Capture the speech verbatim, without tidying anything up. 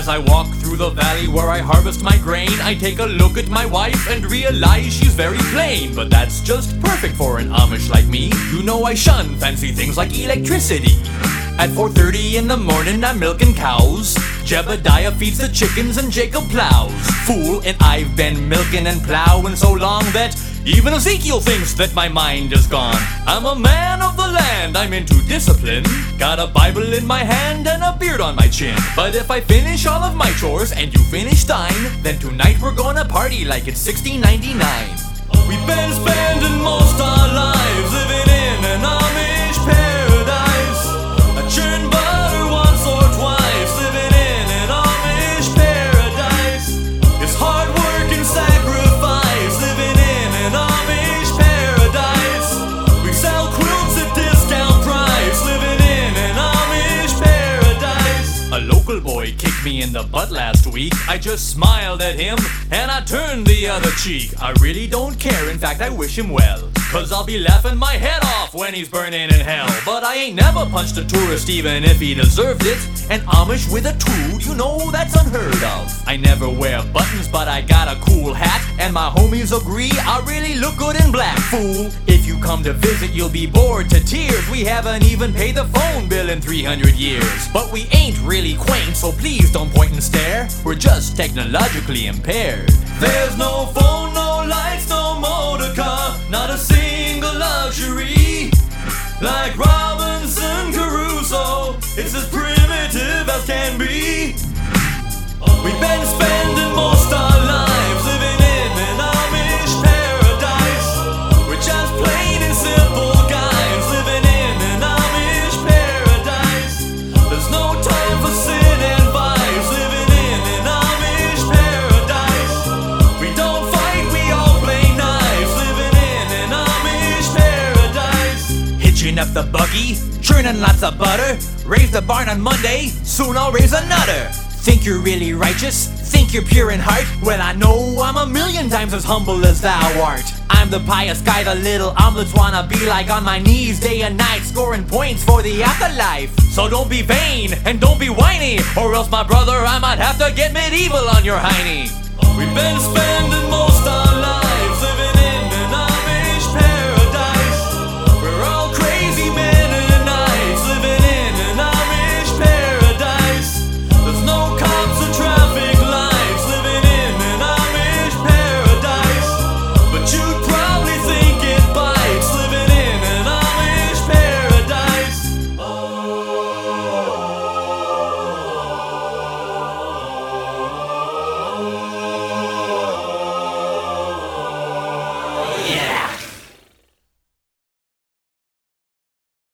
As I walk through the valley where I harvest my grain, I take a look at my wife and realize she's very plain. But that's just perfect for an Amish like me. You know I shun fancy things like electricity. At four thirty in the morning I'm milking cows. Jebediah feeds the chickens and Jacob plows. Fool, and I've been milking and plowing so long that even Ezekiel thinks that my mind is gone. I'm a man of the land, I'm into discipline. Got a Bible in my hand and a beard on my chin. But if I finish all of my chores and you finish thine, then tonight we're gonna party like it's sixteen ninety-nine. We've been spending most our lives living in an Amish paradise. I churn butter once or twice, living in an Amish paradise. It's hard work and sacrifice, living in an Amish paradise. We sell quilts at discount price, living in an Amish paradise. A local boy kicked me in the butt last week. I just smiled at him and I turned the other cheek. I really don't care, in fact I wish him well, cause I'll be laughing my head off when he's burning in hell. But I ain't never punched a tourist even if he deserved it. An Amish with a tool, you know that's unheard of. I never wear buttons but I got a cool hat, and my homies agree I really look good in black. Fool, if you come to visit you'll be bored to tears. We haven't even paid the phone bill in three hundred years. But we ain't really quaint, so please don't point and stare. We're just technologically impaired. There's no phone, no lights, no motor car, not a single luxury. Like Robinson Crusoe, it's as primitive as can be. We've been spending most our lives living in an Amish paradise. We're just plain and simple guys living in an Amish paradise. There's no time for sin and vice, living in an Amish paradise. We don't fight, we all play nice, living in an Amish paradise. Hitching up the buggy, churning lots of butter. Raise the barn on Monday, soon I'll raise another. Think you're really righteous? Think you're pure in heart? Well, I know I'm a million times as humble as thou art. I'm the pious guy the little omelets wanna be like, on my knees day and night scoring points for the afterlife. So don't be vain and don't be whiny, or else my brother I might have to get medieval on your hiney. We've been spending